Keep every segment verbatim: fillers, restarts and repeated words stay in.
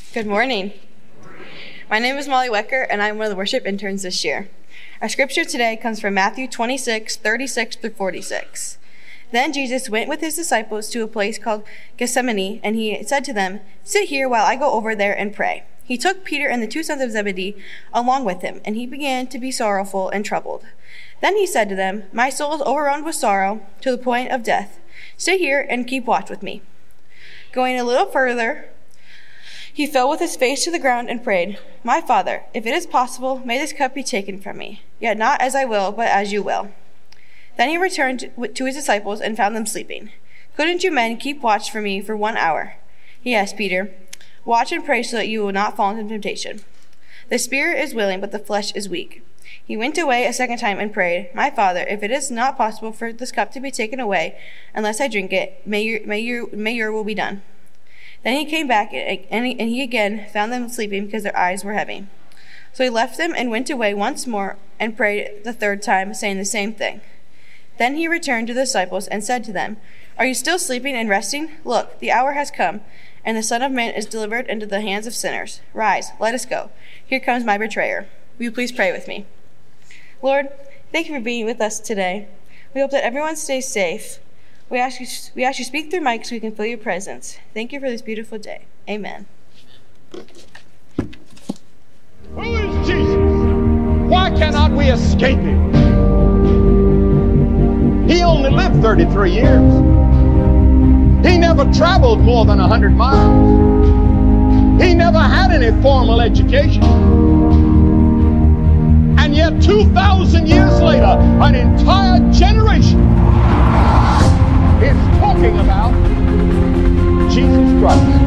Good morning. My name is Molly Wecker, and I'm one of the worship interns this year. Our scripture today comes from Matthew twenty-six, thirty-six through forty-six. Then Jesus went with his disciples to a place called Gethsemane, and he said to them, "Sit here while I go over there and pray." He took Peter and the two sons of Zebedee along with him, and he began to be sorrowful and troubled. Then he said to them, "My soul is overrun with sorrow to the point of death. Stay here and keep watch with me." Going a little further, he fell with his face to the ground and prayed, "My Father, if it is possible, may this cup be taken from me. Yet not as I will, but as you will." Then he returned to his disciples and found them sleeping. "Couldn't you men keep watch for me for one hour?" He asked Peter. "Watch and pray so that you will not fall into temptation. The spirit is willing, but the flesh is weak." He went away a second time and prayed, "My Father, if it is not possible for this cup to be taken away unless I drink it, may your, may your, may your will be done." Then he came back, and he, and he again found them sleeping because their eyes were heavy. So he left them and went away once more and prayed the third time, saying the same thing. Then he returned to the disciples and said to them, "Are you still sleeping and resting? Look, the hour has come, and the Son of Man is delivered into the hands of sinners. Rise, let us go. Here comes my betrayer. Will you please pray with me?" Lord, thank you for being with us today. We hope that everyone stays safe. We ask you, we ask you to speak through mics so we can feel your presence. Thank you for this beautiful day. Amen. Who is Jesus? Why cannot we escape him? He only lived thirty-three years. He never traveled more than one hundred miles. He never had any formal education. And yet two thousand years later, an entire generation is talking about Jesus Christ.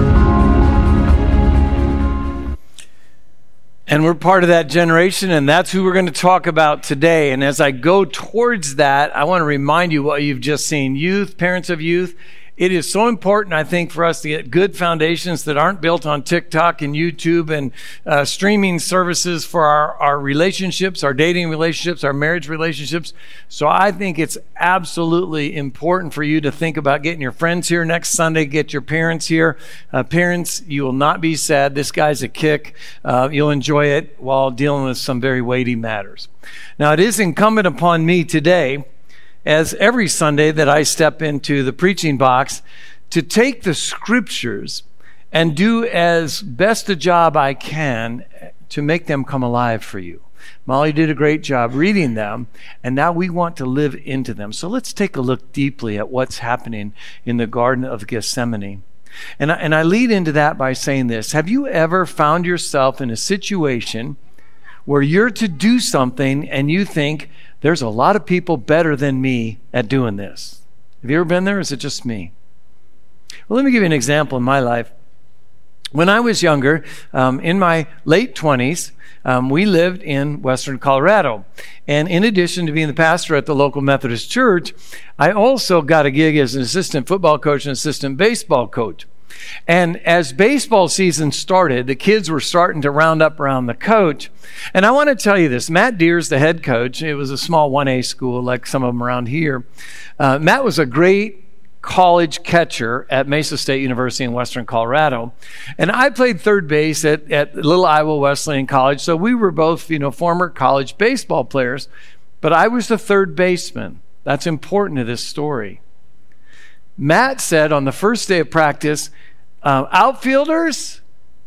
And we're part of that generation, and that's who we're going to talk about today. And as I go towards that, I want to remind you what you've just seen. Youth, parents of youth, it is so important, I think, for us to get good foundations that aren't built on TikTok and YouTube and uh, streaming services for our, our relationships, our dating relationships, our marriage relationships. So I think it's absolutely important for you to think about getting your friends here next Sunday, get your parents here. Uh, parents, you will not be sad. This guy's a kick. Uh, you'll enjoy it while dealing with some very weighty matters. Now, it is incumbent upon me today, as every Sunday that I step into the preaching box, to take the scriptures and do as best a job I can to make them come alive for you. Molly did a great job reading them, and now we want to live into them. So let's take a look deeply at what's happening in the Garden of Gethsemane. And I, and I lead into that by saying this. Have you ever found yourself in a situation where you're to do something and you think, there's a lot of people better than me at doing this? Have you ever been there, or is it just me? Well, let me give you an example in my life. When I was younger, um, in my late twenties, um, we lived in Western Colorado. And in addition to being the pastor at the local Methodist church, I also got a gig as an assistant football coach and assistant baseball coach. And as baseball season started, the kids were starting to round up around the coach. And I want to tell you this. Matt Deers, the head coach, it was a small one A school like some of them around here. Uh, Matt was a great college catcher at Mesa State University in Western Colorado. And I played third base at, at Little Iowa Wesleyan College. So we were both, you know, former college baseball players. But I was the third baseman. That's important to this story. Matt said on the first day of practice, uh, outfielders,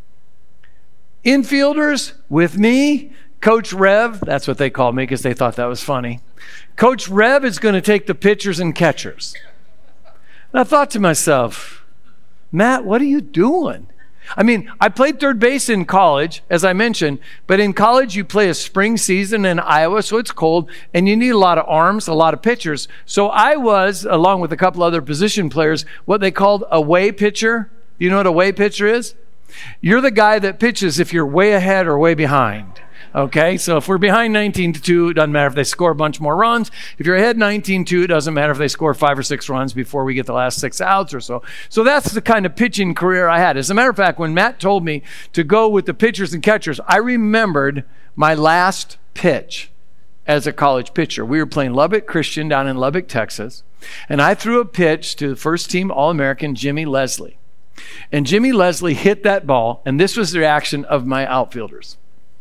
infielders with me, Coach Rev, that's what they called me because they thought that was funny. Coach Rev is going to take the pitchers and catchers. And I thought to myself, Matt, what are you doing? I mean, I played third base in college, as I mentioned, but in college you play a spring season in Iowa, so it's cold, and you need a lot of arms, a lot of pitchers. So I was, along with a couple other position players, what they called a way pitcher. You know what a way pitcher is? You're the guy that pitches if you're way ahead or way behind. Okay, so if we're behind nineteen to two, it doesn't matter if they score a bunch more runs. If you're ahead nineteen two, it doesn't matter if they score five or six runs before we get the last six outs or so. So that's the kind of pitching career I had. As a matter of fact, when Matt told me to go with the pitchers and catchers, I remembered my last pitch as a college pitcher. We were playing Lubbock Christian down in Lubbock, Texas, and I threw a pitch to the first team All-American Jimmy Leslie. And Jimmy Leslie hit that ball, and this was the reaction of my outfielders.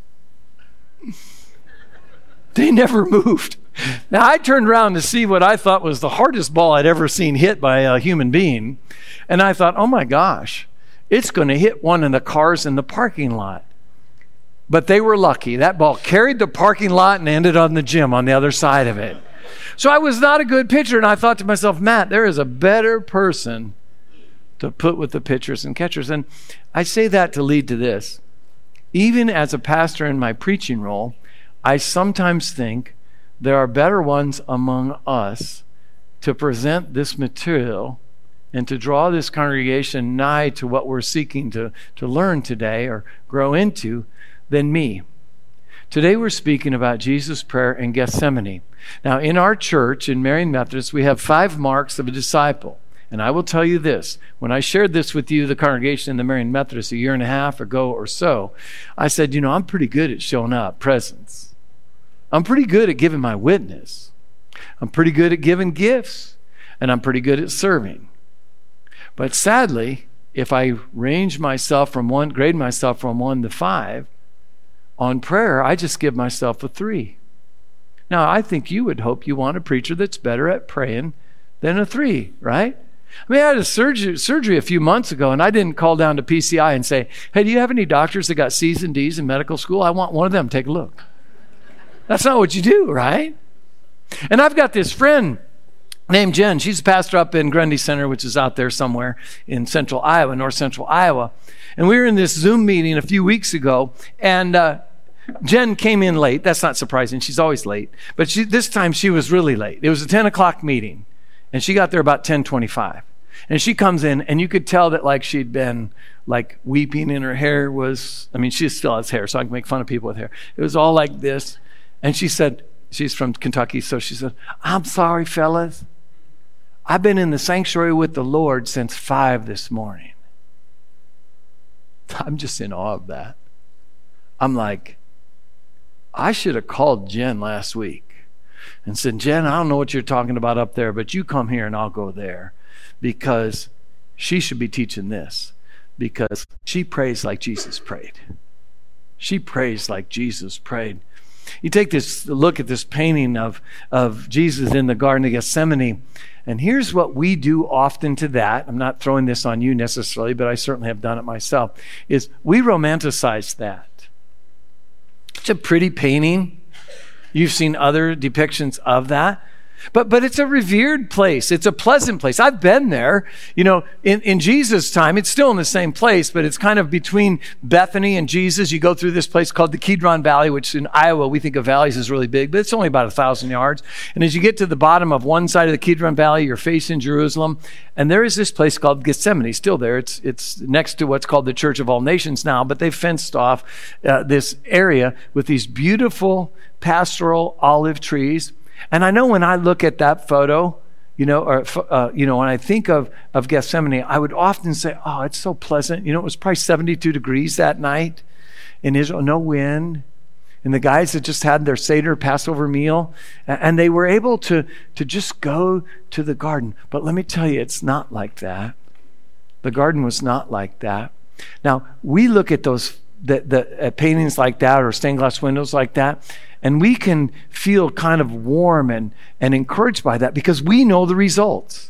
They never moved. Now, I turned around to see what I thought was the hardest ball I'd ever seen hit by a human being. And I thought, oh my gosh, it's going to hit one of the cars in the parking lot. But they were lucky. That ball carried the parking lot and ended on the gym on the other side of it. So I was not a good pitcher. And I thought to myself, Matt, there is a better person to put with the pitchers and catchers. And I say that to lead to this. Even as a pastor in my preaching role, I sometimes think there are better ones among us to present this material and to draw this congregation nigh to what we're seeking to, to learn today or grow into than me. Today we're speaking about Jesus' prayer in Gethsemane. Now, in our church, in Marian Methodist, we have five marks of a disciple. And I will tell you this, when I shared this with you, the congregation in the Marian Methodist, a year and a half ago or so, I said, you know, I'm pretty good at showing up, presence. I'm pretty good at giving my witness. I'm pretty good at giving gifts. And I'm pretty good at serving. But sadly, if I range myself from one, grade myself from one to five, on prayer, I just give myself a three. Now, I think you would hope you want a preacher that's better at praying than a three, right? I mean, I had a surgery, surgery a few months ago, and I didn't call down to P C I and say, hey, do you have any doctors that got C's and D's in medical school? I want one of them. Take a look. That's not what you do, right? And I've got this friend named Jen. She's a pastor up in Grundy Center, which is out there somewhere in central Iowa, north central Iowa. And we were in this Zoom meeting a few weeks ago, and uh, Jen came in late. That's not surprising. She's always late. But she, this time she was really late. It was a ten o'clock meeting, and she got there about ten twenty-five. And she comes in, and you could tell that like she'd been like weeping, and her hair was, I mean, she still has hair, so I can make fun of people with hair. It was all like this. And she said, she's from Kentucky, so she said, I'm sorry, fellas. I've been in the sanctuary with the Lord since five this morning. I'm just in awe of that. I'm like, I should have called Jen last week and said, Jen, I don't know what you're talking about up there, but you come here and I'll go there, because she should be teaching this, because she prays like Jesus prayed. She prays like Jesus prayed. You take this look at this painting of, of Jesus in the Garden of Gethsemane, and here's what we do often to that. I'm not throwing this on you necessarily, but I certainly have done it myself, is we romanticize that. It's a pretty painting. You've seen other depictions of that. But but it's a revered place. It's a pleasant place. I've been there. You know, in, in Jesus' time, it's still in the same place, but it's kind of between Bethany and Jesus. You go through this place called the Kidron Valley, which in Iowa, we think of valleys as really big, but it's only about a thousand yards. And as you get to the bottom of one side of the Kidron Valley, you're facing Jerusalem. And there is this place called Gethsemane, still there. It's it's next to what's called the Church of All Nations now, but they've fenced off uh, this area with these beautiful pastoral olive trees. And I know when I look at that photo, you know, or uh, you know, when I think of of Gethsemane, I would often say, "Oh, it's so pleasant." You know, it was probably seventy-two degrees that night in Israel, no wind, and the guys had just had their Seder Passover meal, and they were able to to just go to the garden. But let me tell you, it's not like that. The garden was not like that. Now we look at those the, the uh, paintings like that, or stained glass windows like that, and we can feel kind of warm and, and encouraged by that, because we know the results.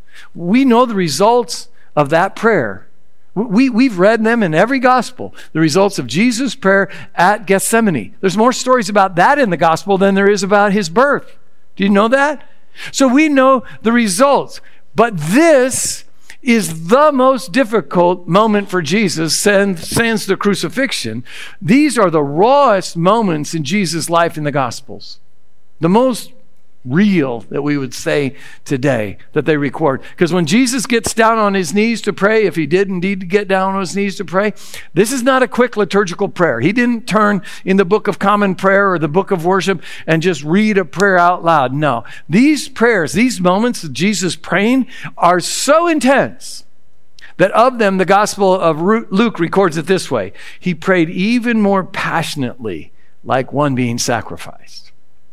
We know the results of that prayer. We, we've read them in every gospel, the results of Jesus' prayer at Gethsemane. There's more stories about that in the gospel than there is about his birth. Do you know that? So we know the results. But this is the most difficult moment for Jesus since, since the crucifixion. These are the rawest moments in Jesus' life in the Gospels. The most real, that we would say today, that they record. Because when Jesus gets down on his knees to pray, if he did indeed get down on his knees to pray, this is not a quick liturgical prayer. He didn't turn in the Book of Common Prayer or the Book of Worship and just read a prayer out loud. No. These prayers, these moments of Jesus praying are so intense that of them, the Gospel of Luke records it this way: he prayed even more passionately, like one being sacrificed,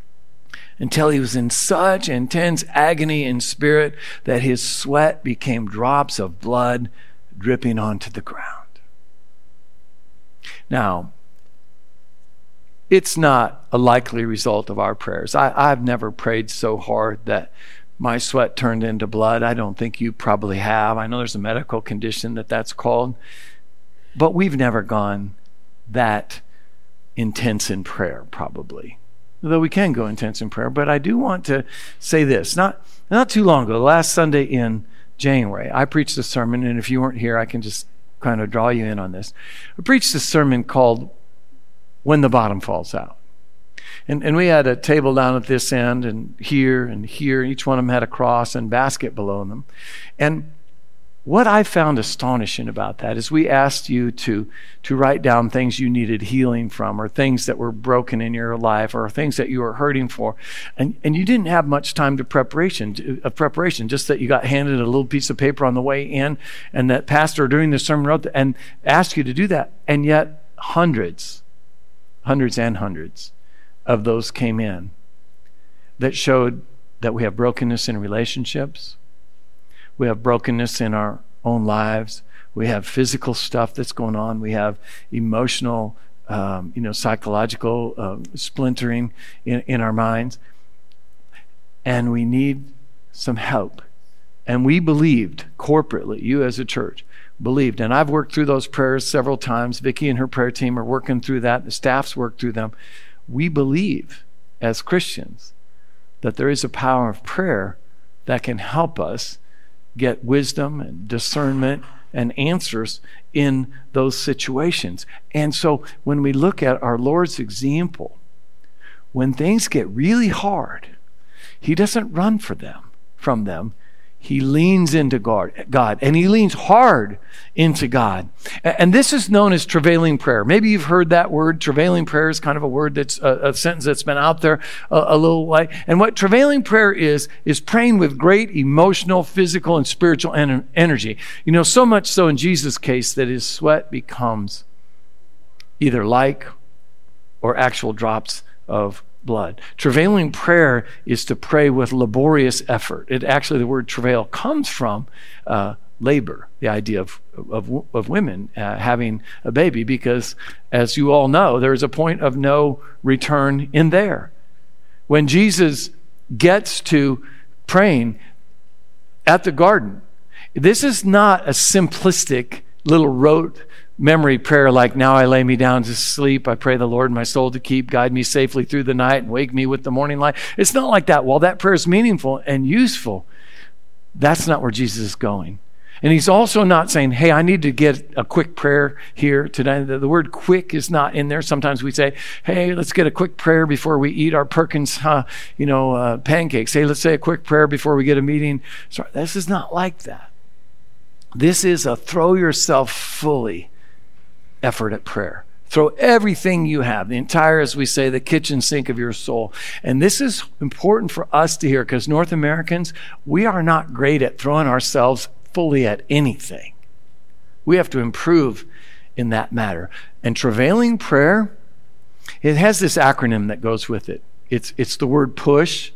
until he was in such intense agony in spirit that his sweat became drops of blood dripping onto the ground. Now, it's not a likely result of our prayers. I, I've never prayed so hard that my sweat turned into blood. I don't think you probably have. I know there's a medical condition that that's called. But we've never gone that intense in prayer, probably. Though we can go intense in prayer. But I do want to say this. Not, not too long ago, last Sunday in January, I preached a sermon, and if you weren't here, I can just kind of draw you in on this. I preached a sermon called When the Bottom Falls Out. And, and we had a table down at this end and here and here. Each one of them had a cross and basket below them. And what I found astonishing about that is we asked you to, to write down things you needed healing from, or things that were broken in your life, or things that you were hurting for. And, and you didn't have much time to preparation, of preparation, just that you got handed a little piece of paper on the way in, and that pastor during the sermon wrote the, and asked you to do that. And yet hundreds, hundreds and hundreds of those came in that showed that we have brokenness in relationships. We have brokenness in our own lives. We have physical stuff that's going on. We have emotional, um, you know, psychological uh, splintering in, in our minds. And we need some help. And we believed corporately, you as a church, believed. And I've worked through those prayers several times. Vicki and her prayer team are working through that. The staff's worked through them. We believe as Christians that there is a power of prayer that can help us get wisdom and discernment and answers in those situations. And so when we look at our Lord's example, when things get really hard, he doesn't run for them, from them. He leans into God, God, and he leans hard into God. And this is known as travailing prayer. Maybe you've heard that word. Travailing prayer is kind of a word that's a, a sentence that's been out there a, a little way. And what travailing prayer is, is praying with great emotional, physical, and spiritual en- energy. You know, so much so in Jesus' case that his sweat becomes either like or actual drops of blood. Travailing prayer is to pray with laborious effort. It actually, the word travail comes from uh, labor, the idea of of, of women uh, having a baby, because as you all know, there is a point of no return in there. When Jesus gets to praying at the garden, this is not a simplistic little rote memory prayer like, now I lay me down to sleep. I pray the Lord my soul to keep, guide me safely through the night and wake me with the morning light. It's not like that. While that prayer is meaningful and useful, that's not where Jesus is going. And he's also not saying, hey, I need to get a quick prayer here today. The, the word quick is not in there. Sometimes we say, hey, let's get a quick prayer before we eat our Perkins, uh, you know, uh, pancakes. Hey, let's say a quick prayer before we get a meeting. Sorry, this is not like that. This is a throw yourself fully effort at prayer. Throw everything you have, the entire, as we say, the kitchen sink of your soul. And this is important for us to hear, because North Americans, we are not great at throwing ourselves fully at anything. We have to improve in that matter. And travailing prayer, it has this acronym that goes with it. It's, it's the word push,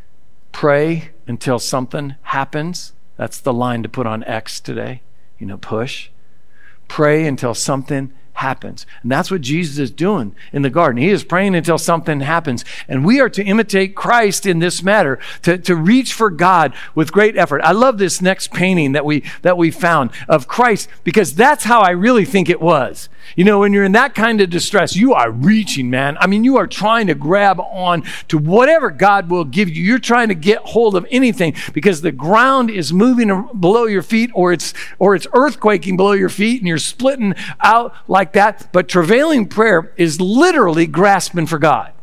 pray until something happens. That's the line to put on X today. You know, push. Pray until something happens. And that's what Jesus is doing in the garden. He is praying until something happens. And we are to imitate Christ in this matter, to, to reach for God with great effort. I love this next painting that we that we found of Christ, because that's how I really think it was. You know, when you're in that kind of distress, you are reaching, man. I mean, you are trying to grab on to whatever God will give you. You're trying to get hold of anything, because the ground is moving below your feet, or it's or it's earthquaking below your feet, and you're splitting out like that. But travailing prayer is literally grasping for God.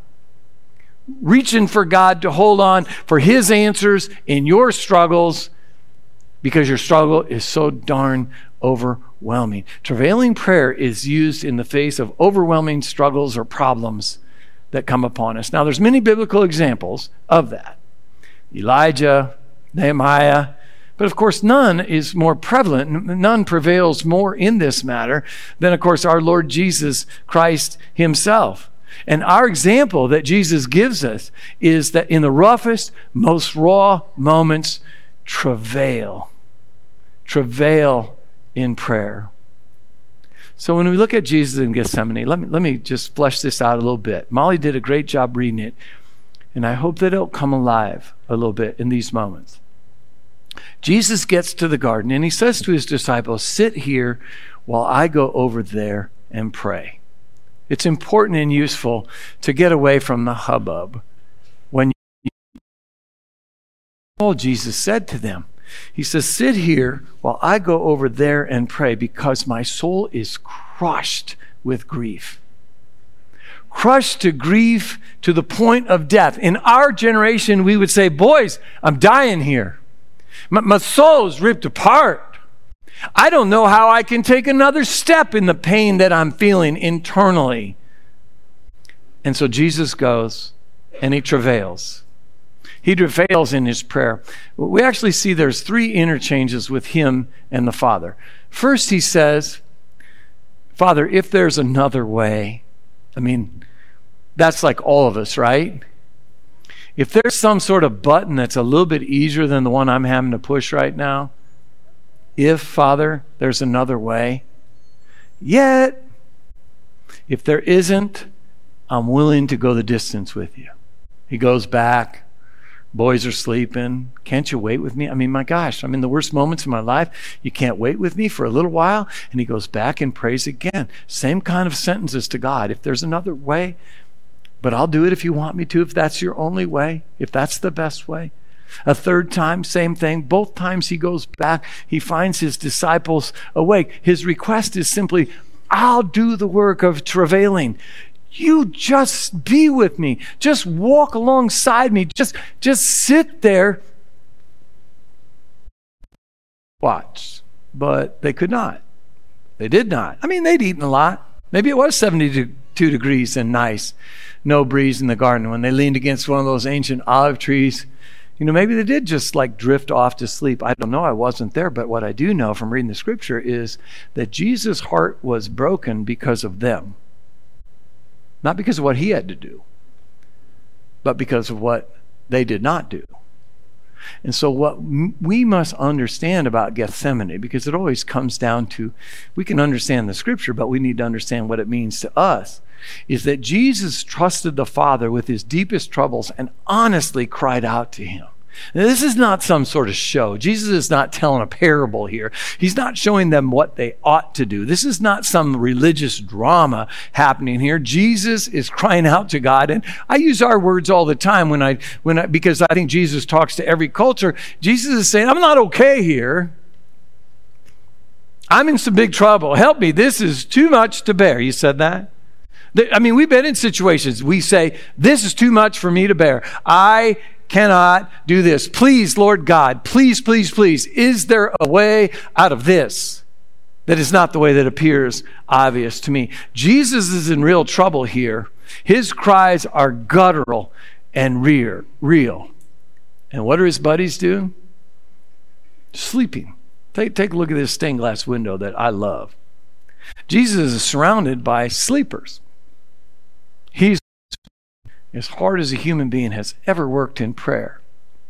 Reaching for God to hold on for his answers in your struggles, because your struggle is so darn overwhelming. Travailing prayer is used in the face of overwhelming struggles or problems that come upon us. Now, there's many biblical examples of that. Elijah, Nehemiah, but of course, none is more prevalent, none prevails more in this matter than, of course, our Lord Jesus Christ himself. And our example that Jesus gives us is that in the roughest, most raw moments, travail. Travail in prayer. So when we look at Jesus in Gethsemane, let me, let me just flesh this out a little bit. Molly did a great job reading it, and I hope that it'll come alive a little bit in these moments. Jesus gets to the garden, and he says to his disciples, sit here while I go over there and pray. It's important and useful to get away from the hubbub. When you, all Jesus said to them, he says, sit here while I go over there and pray, because my soul is crushed with grief. Crushed to grief to the point of death. In our generation, we would say, boys, I'm dying here. My, my soul is ripped apart. I don't know how I can take another step in the pain that I'm feeling internally. And so Jesus goes and he travails. He travails in his prayer. We actually see there's three interchanges with him and the Father. First, he says, Father, if there's another way. I mean, that's like all of us, right? If there's some sort of button that's a little bit easier than the one I'm having to push right now, if, Father, there's another way. Yet, if there isn't, I'm willing to go the distance with you. He goes back. Boys are sleeping. Can't you wait with me? I mean, my gosh, I'm in the worst moments of my life. You can't wait with me for a little while? And he goes back and prays again. Same kind of sentences to God. If there's another way, but I'll do it if you want me to, if that's your only way, if that's the best way. A third time, same thing. Both times he goes back, he finds his disciples awake. His request is simply, I'll do the work of travailing. You just be with me. Just walk alongside me. Just, just sit there. Watch. But they could not. They did not. I mean, they'd eaten a lot. Maybe it was seventy-two degrees and nice. No breeze in the garden. When they leaned against one of those ancient olive trees, you know, maybe they did just like drift off to sleep. I don't know. I wasn't there. But what I do know from reading the scripture is that Jesus' heart was broken because of them. Not because of what he had to do, but because of what they did not do. And so what m- we must understand about Gethsemane, because it always comes down to, we can understand the scripture, but we need to understand what it means to us, is that Jesus trusted the Father with his deepest troubles and honestly cried out to him. Now, this is not some sort of show. Jesus is not telling a parable here. He's not showing them what they ought to do. This is not some religious drama happening here. Jesus is crying out to God. And I use our words all the time when I, when I, because I think Jesus talks to every culture. Jesus is saying, I'm not okay here. I'm in some big trouble. Help me. This is too much to bear. You said that? I mean, we've been in situations. We say, this is too much for me to bear. I cannot do this. Please, Lord God, please, please, please, is there a way out of this that is not the way that appears obvious to me? Jesus is in real trouble here. His cries are guttural and real. real. And what do his buddies do? Sleeping. Take, take a look at this stained glass window that I love. Jesus is surrounded by sleepers. He's as hard as a human being has ever worked in prayer.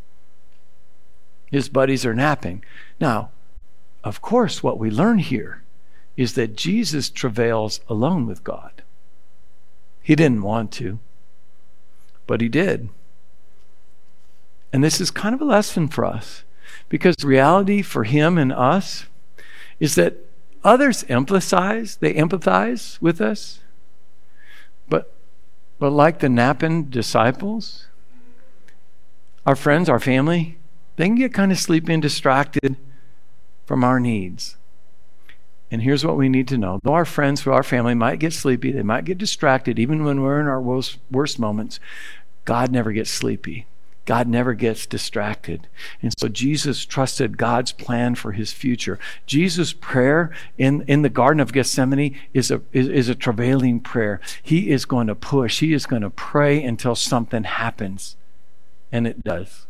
His buddies are napping. Now, of course, what we learn here is that Jesus travails alone with God. He didn't want to, but he did. And this is kind of a lesson for us, because the reality for him and us is that others empathize, they empathize with us, but But like the napping disciples, our friends, our family, they can get kind of sleepy and distracted from our needs. And here's what we need to know. Though our friends, our family might get sleepy, they might get distracted, even when we're in our worst, worst moments, God never gets sleepy. God never gets distracted. And so Jesus trusted God's plan for his future. Jesus' prayer in, in the Garden of Gethsemane is a, is, is a travailing prayer. He is going to push. He is going to pray until something happens. And it does.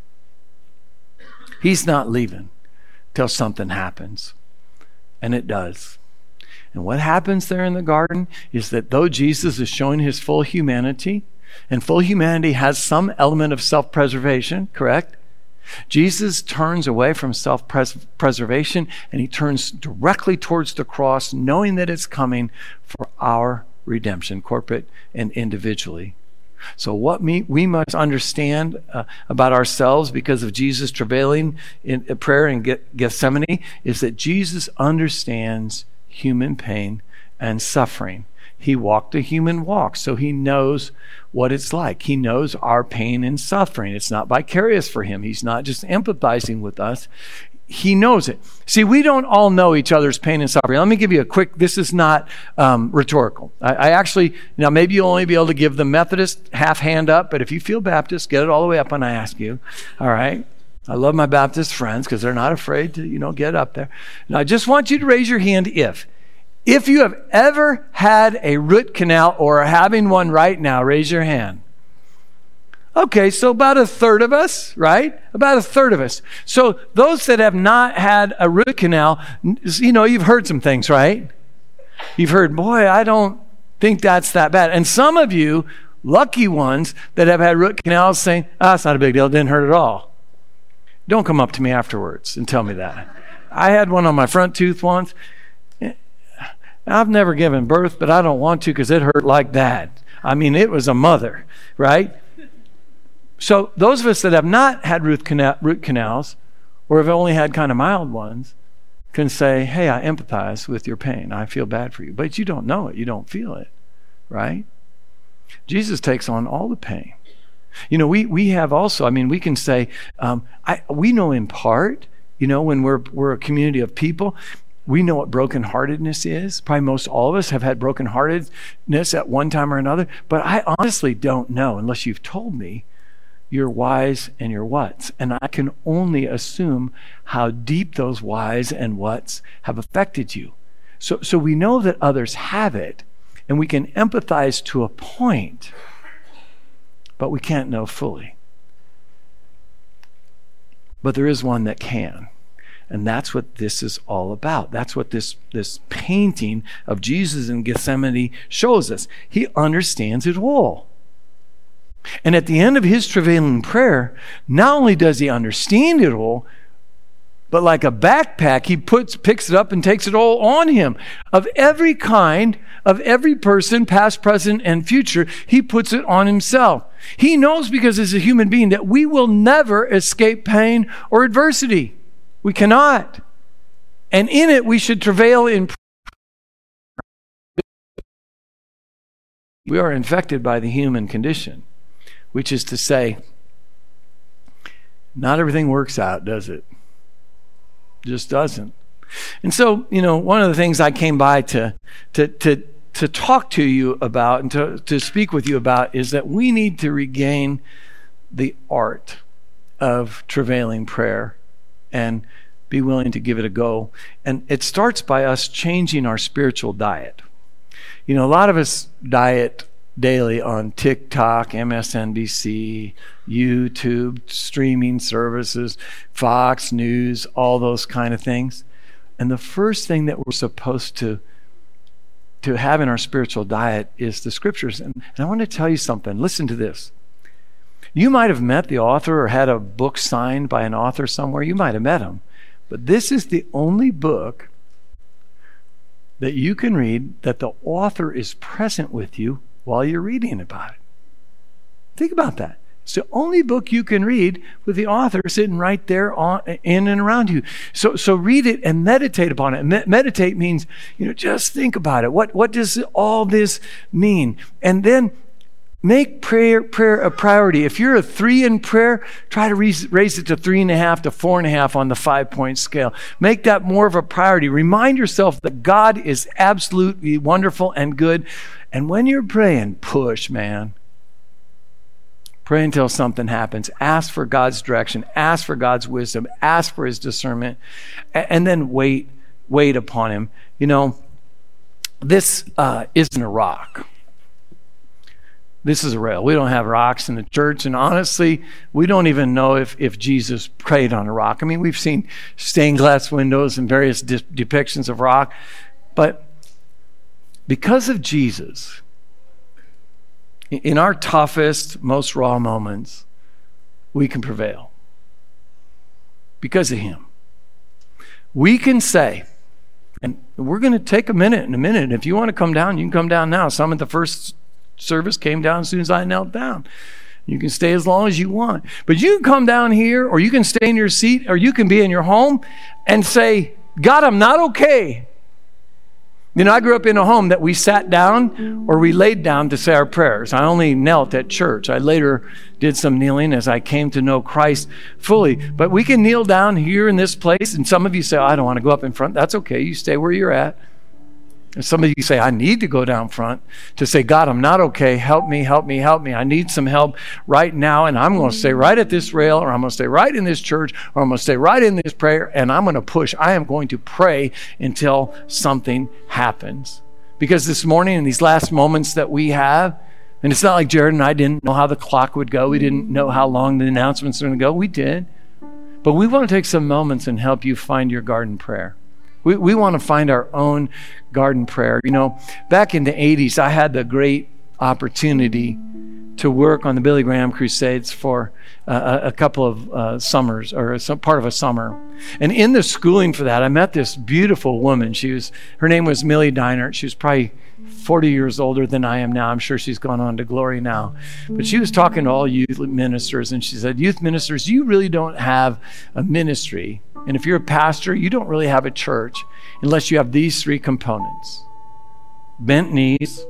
He's not leaving till something happens. And it does. And what happens there in the garden is that though Jesus is showing his full humanity, and full humanity has some element of self-preservation, correct? Jesus turns away from self-preservation and he turns directly towards the cross, knowing that it's coming for our redemption, corporate and individually. So what we, we must understand uh, about ourselves because of Jesus travailing in uh, prayer in Gethsemane is that Jesus understands human pain and suffering. He walked a human walk, so he knows what it's like. He knows our pain and suffering. It's not vicarious for him. He's not just empathizing with us. He knows it. See, we don't all know each other's pain and suffering. Let me give you a quick, this is not um, rhetorical. I, I actually, now maybe you'll only be able to give the Methodist half hand up, but if you feel Baptist, get it all the way up when I ask you. All right? I love my Baptist friends because they're not afraid to, you know, get up there. Now, I just want you to raise your hand if. If you have ever had a root canal or are having one right now, raise your hand. Okay, so about a third of us, right? About a third of us. So those that have not had a root canal, you know, you've heard some things, right? You've heard, boy, I don't think that's that bad. And some of you, lucky ones that have had root canals saying, ah, it's not a big deal, it didn't hurt at all. Don't come up to me afterwards and tell me that. I had one on my front tooth once. I've never given birth, but I don't want to because it hurt like that. I mean, it was a mother, right? So those of us that have not had root, canal, root canals or have only had kind of mild ones can say, hey, I empathize with your pain. I feel bad for you. But you don't know it. You don't feel it, right? Jesus takes on all the pain. You know, we we have also, I mean, we can say, um, I, we know in part, you know, when we're we're a community of people, we know what brokenheartedness is. Probably most all of us have had brokenheartedness at one time or another. But I honestly don't know, unless you've told me, your whys and your whats. And I can only assume how deep those whys and whats have affected you. So, so we know that others have it, and we can empathize to a point, but we can't know fully. But there is one that can. And that's what this is all about. That's what this, this painting of Jesus in Gethsemane shows us. He understands it all. And at the end of his travailing prayer, not only does he understand it all, but like a backpack, he puts, picks it up and takes it all on him. Of every kind, of every person, past, present, and future, he puts it on himself. He knows, because as a human being, that we will never escape pain or adversity. We cannot. And in it, we should travail in prayer. We are infected by the human condition, which is to say, not everything works out, does it? Just doesn't. And so, you know, one of the things I came by to to to to talk to you about and to, to speak with you about is that we need to regain the art of travailing prayer and be willing to give it a go. And it starts by us changing our spiritual diet. You know, a lot of us diet daily on TikTok, M S N B C, YouTube, streaming services, Fox News, all those kind of things. And the first thing that we're supposed to to have in our spiritual diet is the scriptures. And, and I want to tell you something. Listen to this. You might have met the author or had a book signed by an author somewhere. You might have met him. But this is the only book that you can read that the author is present with you while you're reading about it. Think about that. It's the only book you can read with the author sitting right there on, in and around you. So, so read it and meditate upon it. Me- meditate means, you know, just think about it. What, what does all this mean? And then make prayer, prayer a priority. If you're a three in prayer, try to raise, raise it to three and a half to four and a half on the five-point scale. Make that more of a priority. Remind yourself that God is absolutely wonderful and good. And when you're praying, push, man. Pray until something happens. Ask for God's direction. Ask for God's wisdom. Ask for his discernment. And then wait, wait upon him. You know, this uh, isn't a rock. This is a rail. We don't have rocks in the church. And honestly, we don't even know if, if Jesus prayed on a rock. I mean, we've seen stained glass windows and various de- depictions of rock. But because of Jesus, in our toughest, most raw moments, we can prevail. because of him. We can say, and we're going to take a minute in a minute. If you want to come down, you can come down now. Some at the first service came down as soon as I knelt down. You can stay as long as you want. But you can come down here, or you can stay in your seat, or you can be in your home and say, God, I'm not okay. You know, I grew up in a home that we sat down or we laid down to say our prayers. I only knelt at church. I later did some kneeling as I came to know Christ fully. But we can kneel down here in this place. And some of you say, oh, I don't want to go up in front. That's okay. You stay where you're at. And some of you say, I need to go down front to say, God, I'm not okay. Help me, help me, help me. I need some help right now. And I'm going to stay right at this rail, or I'm going to stay right in this church, or I'm going to stay right in this prayer, and I'm going to push. I am going to pray until something happens. Because this morning, in these last moments that we have, and it's not like Jared and I didn't know how the clock would go. We didn't know how long the announcements were going to go. We did. But we want to take some moments and help you find your garden prayer. We we want to find our own garden prayer. You know, back in the eighties, I had the great opportunity to work on the Billy Graham Crusades for uh, a, a couple of uh, summers, or some part of a summer. And in the schooling for that, I met this beautiful woman. She was, her name was Millie Deinert. She was probably forty years older than I am now. I'm sure she's gone on to glory now. But she was talking to all youth ministers, and she said, youth ministers, you really don't have a ministry. And if you're a pastor, you don't really have a church unless you have these three components: bent knees,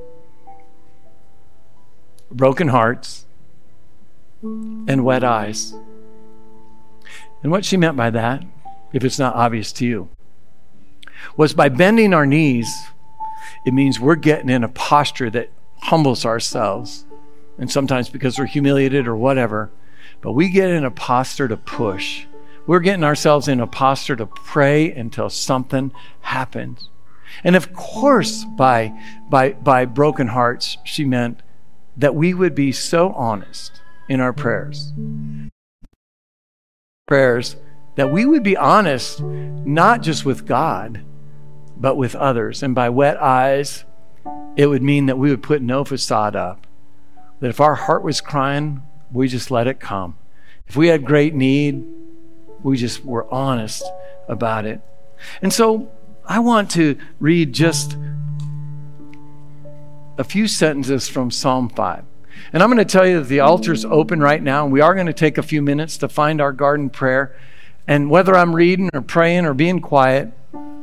broken hearts, and wet eyes. And what she meant by that, if it's not obvious to you, was by bending our knees, it means we're getting in a posture that humbles ourselves. And sometimes because we're humiliated or whatever, but we get in a posture to push. We're getting ourselves in a posture to pray until something happens. And of course, by, by, by broken hearts, she meant that we would be so honest in our prayers. Prayers, that we would be honest, not just with God, but with others. And by wet eyes, it would mean that we would put no facade up. That if our heart was crying, we just let it come. If we had great need, we just were honest about it. And so I want to read just a few sentences from Psalm five. And I'm going to tell you that the altar's open right now, and we are going to take a few minutes to find our garden prayer. And whether I'm reading or praying or being quiet,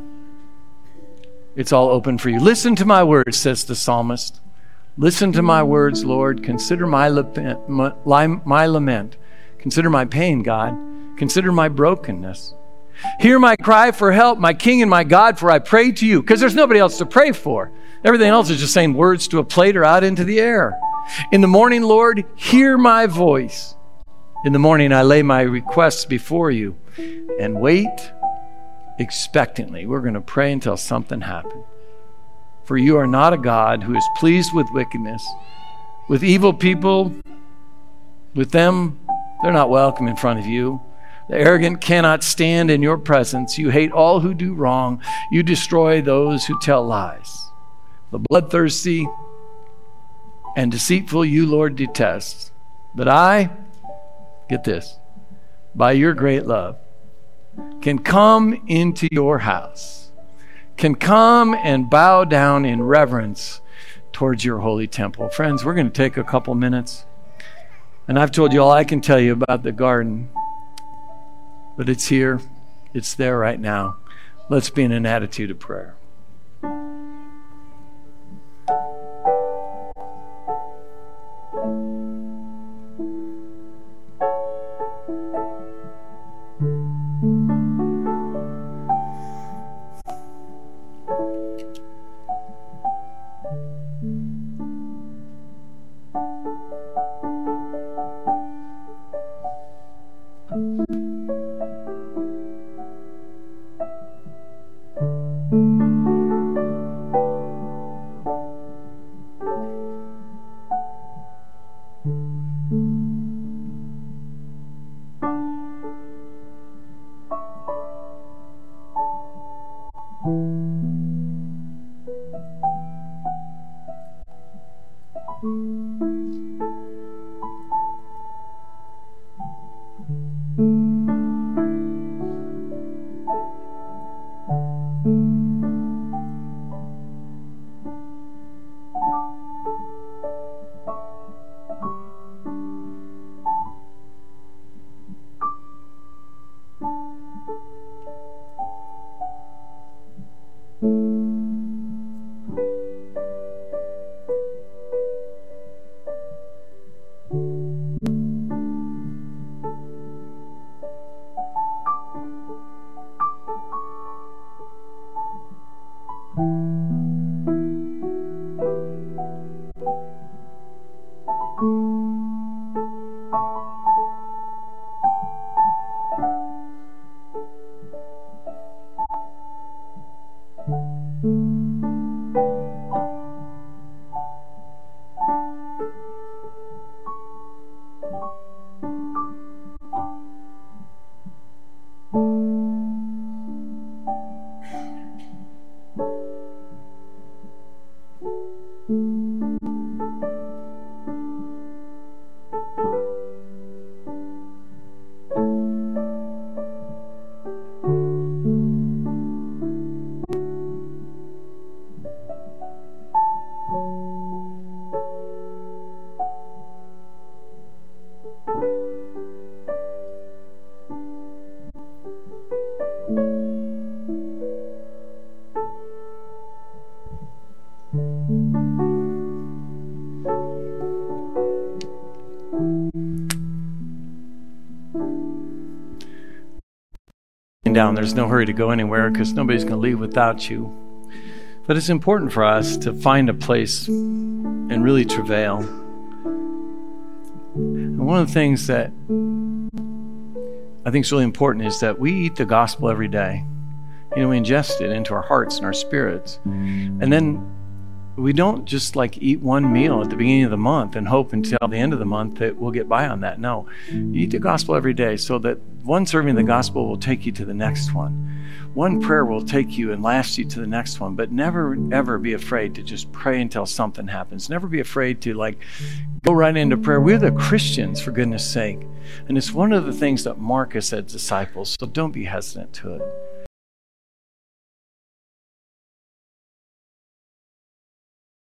it's all open for you. Listen to my words, says the psalmist. Listen to my words, Lord. Consider my lament. My, my lament. Consider my pain, God. Consider my brokenness. Hear my cry for help, my King and my God, for I pray to you. Because there's nobody else to pray for. Everything else is just saying words to a plate or out into the air. In the morning, Lord, hear my voice. In the morning, I lay my requests before you and wait expectantly. We're going to pray until something happens. For you are not a God who is pleased with wickedness. With evil people, with them, they're not welcome in front of you. The arrogant cannot stand in your presence. You hate all who do wrong. You destroy those who tell lies. The bloodthirsty and deceitful you, Lord, detest. But I, get this, by your great love, can come into your house, can come and bow down in reverence towards your holy temple. Friends, we're going to take a couple minutes. And I've told you all I can tell you about the garden. But it's here. It's there right now. Let's be in an attitude of prayer. Down. There's no hurry to go anywhere because nobody's going to leave without you. But it's important for us to find a place and really travail. And one of the things that I think is really important is that we eat the gospel every day. You know, we ingest it into our hearts and our spirits. And then we don't just like eat one meal at the beginning of the month and hope until the end of the month that we'll get by on that. No, you eat the gospel every day so that one serving of the gospel will take you to the next one. One prayer will take you and last you to the next one. But never, ever be afraid to just pray until something happens. Never be afraid to like go right into prayer. We're the Christians, for goodness sake. And it's one of the things that mark us as disciples. So don't be hesitant to it.